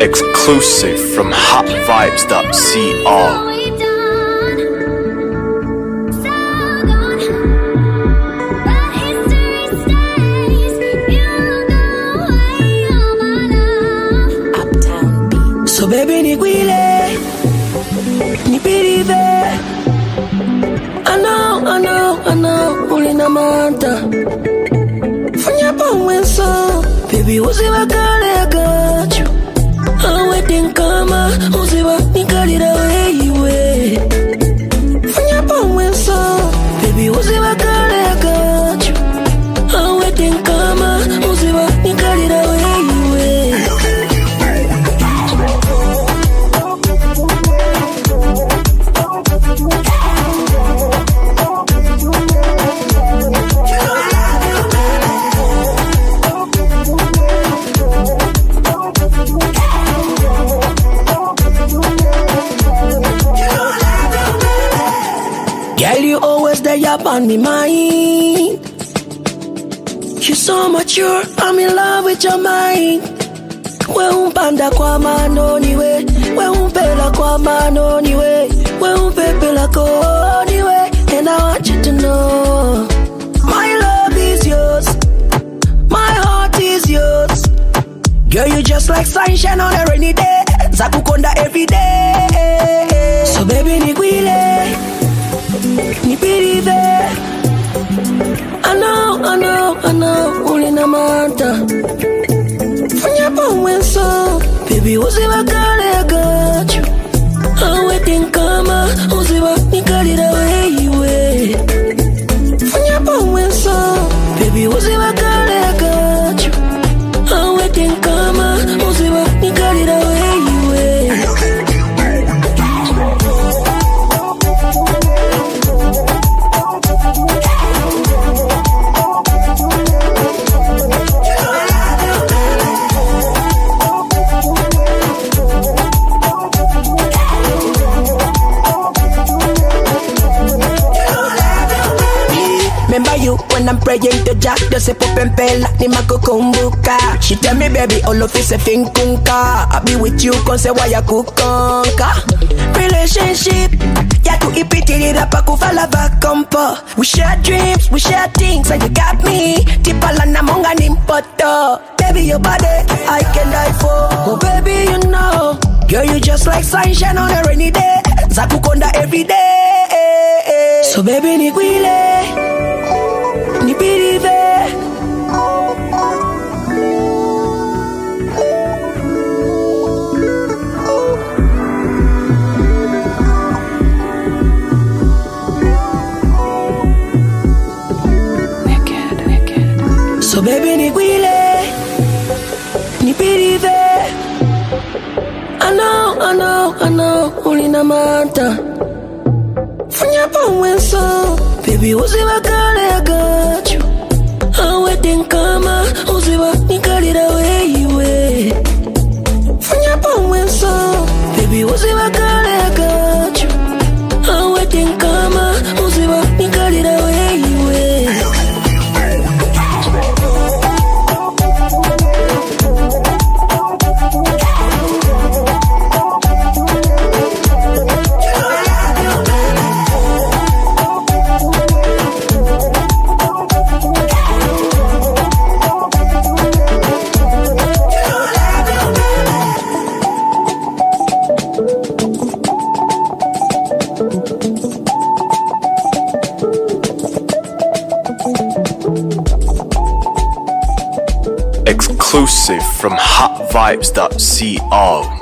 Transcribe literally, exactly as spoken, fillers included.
Exclusive from hot vibes dot co. So baby ni kwile, ni believe. I know, I know, I know, ulina manta. Fanya pa mwenso, baby uziwa kale I got you. I'm waiting kama, uziwa nikalira weiwe. Fanya pa mwenso, baby uziwa kale I got you. I'm waiting kama, uziwa nikalira weiwe. Girl, you always there up on me mind. You so mature, I'm in love with your mind. We umpanda kwa mano niwe, we umpela kwa mano niwe, we umpepela kwa niwe. And I want you to know, my love is yours, my heart is yours. Girl, you just like sunshine on a rainy day, zakukonda every day. So baby ni kwile, ni believe. I know, I know, I know, ulina manta. Fanya pa mwenso, baby uziwa kale I got you. I'm waiting kama, uziwa nikalira weiwe. Fanya pa mwenso, baby uziwa kale I got you. I'm waiting kama, uziwa nikalira weiwe. Remember you when I'm praying to Jack, just say pop and pella, ni makukumbuka. She tell me baby, all of this a thing kunka. I be with you, cause why ya kukonka. Relationship, ya tu ipitili rapa kufala vakompo. We share dreams, we share things, and you got me. Tipala na monga nimpoto. Baby, your body, I can die for. Oh baby, you know, girl, you just like sunshine on a rainy day. Zakukonda every day. So baby, ni kwile, ni believe. So baby ni kwile, ni believe. I know, I know, I know, ulina manta. Fanya pa mwenso, baby uziwa kale I got you. I'm waiting kama, uziwa nikalira weiwe. Fanya pa mwenso, baby uziwa kale I got you. I'm waiting kama, uziwa nikalira weiwe. Exclusive from hot vibes dot co.